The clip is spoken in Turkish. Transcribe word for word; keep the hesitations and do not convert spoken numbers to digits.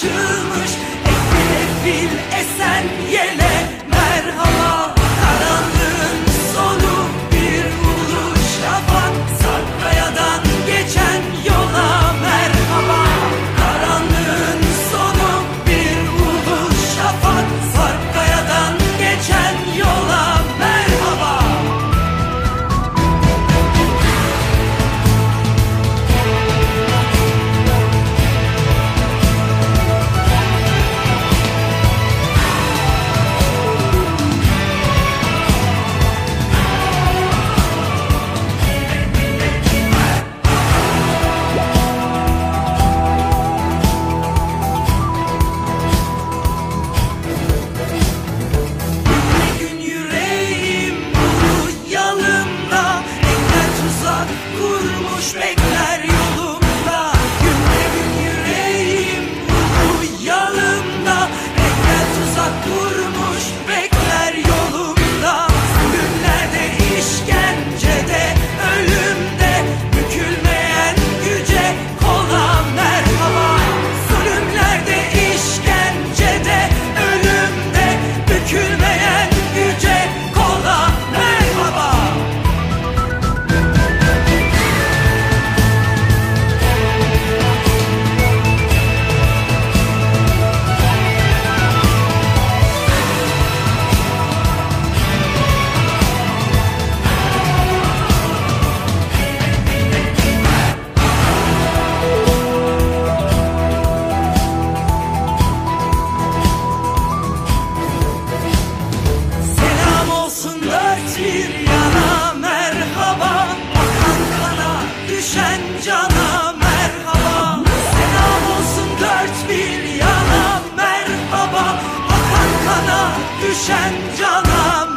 açılmış. Efil efil esen yele merhaba. Karanlığın sonu bir ulu şafak. Sarpkayadan geçen yola merhaba. Karanlığın sonu bir ulu şafak. Sarpkayadan geçen yola merhaba. Kurmuş bekler yolumda. Günde gün yüreğim uyalımda. Engel tuzak kurmuş bekler yolumda. Zulümlerde, işkencede, ölümde bükülmeyen güce kola merhaba. Zulümlerde, işkencede, ölümde bükülmeyen güce kola merhaba. Bir yana merhaba, akan kana düşen cana merhaba. Selam olsun dört bir yana merhaba, akan kana düşen cana merhaba.